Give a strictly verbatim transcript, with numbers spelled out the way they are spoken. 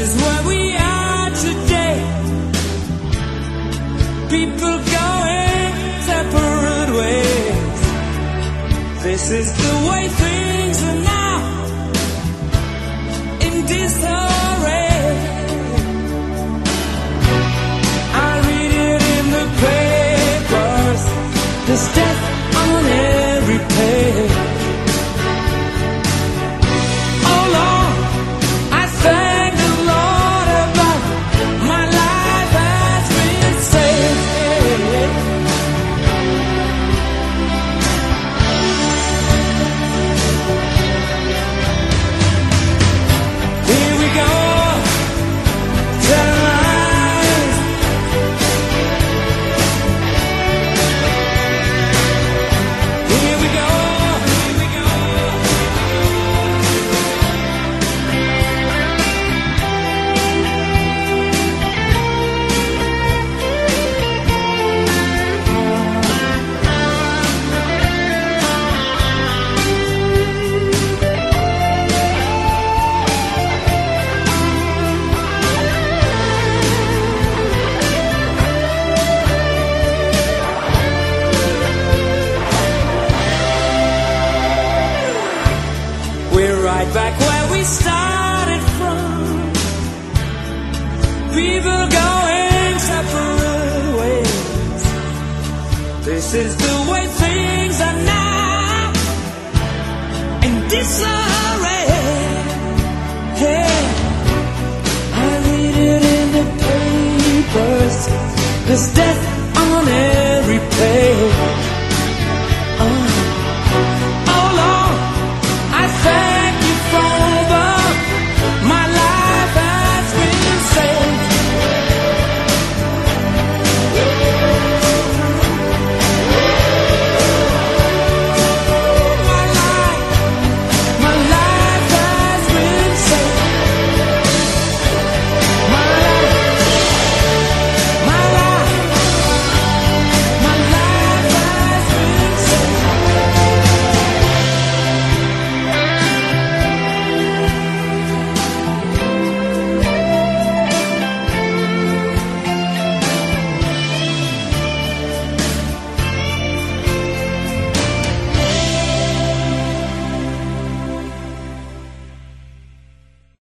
is where we are today. People going separate ways. This is the way things are now, in disarray. I read it in the papers, there's death on every page. Oh Lord, I thank the Lord about my life has been saved. Here we go, telling lies. Here we go, here we go. We're right back where we started from. People going separate ways. This is the way things are now, in disarray. Hey, I read it in the papers. This